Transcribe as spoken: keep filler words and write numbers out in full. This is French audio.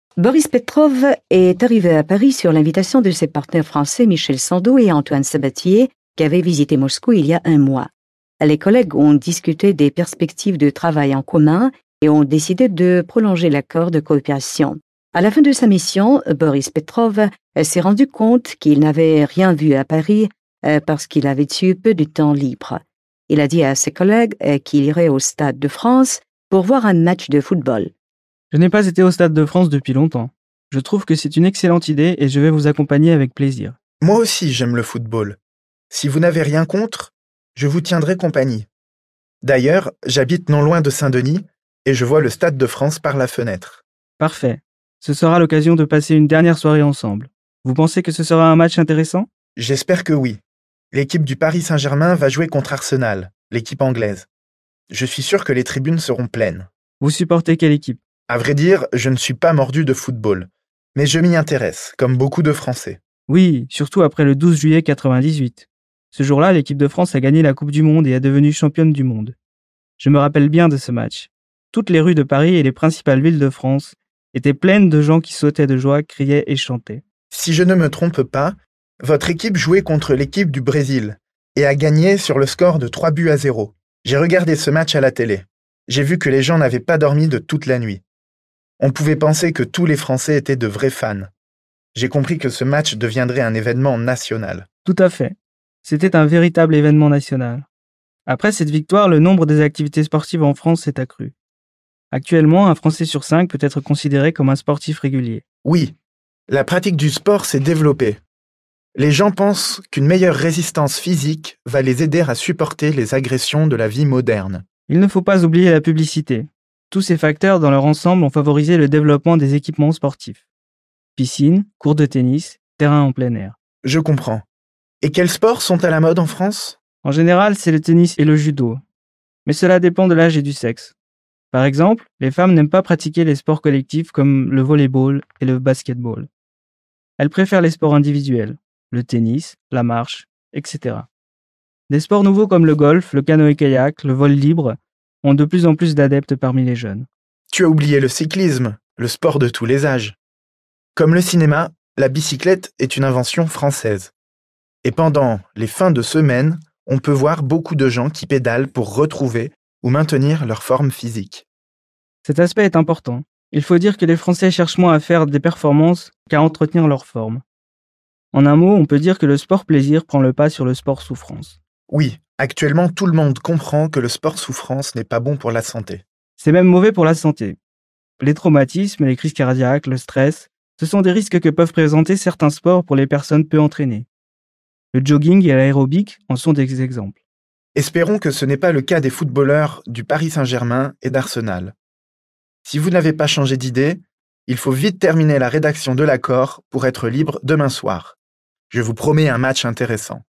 Boris Petrov est arrivé à Paris sur l'invitation de ses partenaires français Michel Sandou et Antoine Sabatier, qui avaient visité Moscou il y a un mois. Les collègues ont discuté des perspectives de travail en commun et ont décidé de prolonger l'accord de coopération. À la fin de sa mission, Boris Petrov s'est rendu compte qu'il n'avait rien vu à Paris parce qu'il avait eu peu de temps libre. Il a dit à ses collègues qu'il irait au Stade de France pour voir un match de football. Je n'ai pas été au Stade de France depuis longtemps. Je trouve que c'est une excellente idée et je vais vous accompagner avec plaisir. Moi aussi, j'aime le football. Si vous n'avez rien contre, je vous tiendrai compagnie. D'ailleurs, j'habite non loin de Saint-Denis et je vois le Stade de France par la fenêtre. Parfait. Ce sera l'occasion de passer une dernière soirée ensemble. Vous pensez que ce sera un match intéressant ? J'espère que oui. L'équipe du Paris Saint-Germain va jouer contre Arsenal, l'équipe anglaise. Je suis sûr que les tribunes seront pleines. Vous supportez quelle équipe ? À vrai dire, je ne suis pas mordu de football, mais je m'y intéresse, comme beaucoup de Français. Oui, surtout après le douze juillet quatre-vingt-dix-huit. Ce jour-là, l'équipe de France a gagné la Coupe du Monde et est devenue championne du monde. Je me rappelle bien de ce match. Toutes les rues de Paris et les principales villes de France étaient pleines de gens qui sautaient de joie, criaient et chantaient. Si je ne me trompe pas, votre équipe jouait contre l'équipe du Brésil et a gagné sur le score de trois buts à zéro. J'ai regardé ce match à la télé. J'ai vu que les gens n'avaient pas dormi de toute la nuit. On pouvait penser que tous les Français étaient de vrais fans. J'ai compris que ce match deviendrait un événement national. Tout à fait. C'était un véritable événement national. Après cette victoire, le nombre des activités sportives en France s'est accru. Actuellement, un Français sur cinq peut être considéré comme un sportif régulier. Oui, la pratique du sport s'est développée. Les gens pensent qu'une meilleure résistance physique va les aider à supporter les agressions de la vie moderne. Il ne faut pas oublier la publicité. Tous ces facteurs dans leur ensemble ont favorisé le développement des équipements sportifs. Piscine, cours de tennis, terrain en plein air. Je comprends. Et quels sports sont à la mode en France ? En général, c'est le tennis et le judo. Mais cela dépend de l'âge et du sexe. Par exemple, les femmes n'aiment pas pratiquer les sports collectifs comme le volleyball et le basketball. Elles préfèrent les sports individuels, le tennis, la marche, et cetera. Des sports nouveaux comme le golf, le canoë-kayak, le vol libre ont de plus en plus d'adeptes parmi les jeunes. Tu as oublié le cyclisme, le sport de tous les âges. Comme le cinéma, la bicyclette est une invention française. Et pendant les fins de semaine, on peut voir beaucoup de gens qui pédalent pour retrouver ou maintenir leur forme physique. Cet aspect est important. Il faut dire que les Français cherchent moins à faire des performances qu'à entretenir leur forme. En un mot, on peut dire que le sport plaisir prend le pas sur le sport souffrance. Oui, actuellement tout le monde comprend que le sport souffrance n'est pas bon pour la santé. C'est même mauvais pour la santé. Les traumatismes, les crises cardiaques, le stress, ce sont des risques que peuvent présenter certains sports pour les personnes peu entraînées. Le jogging et l'aérobic en sont des exemples. Espérons que ce n'est pas le cas des footballeurs du Paris Saint-Germain et d'Arsenal. Si vous n'avez pas changé d'idée, il faut vite terminer la rédaction de l'accord pour être libre demain soir. Je vous promets un match intéressant.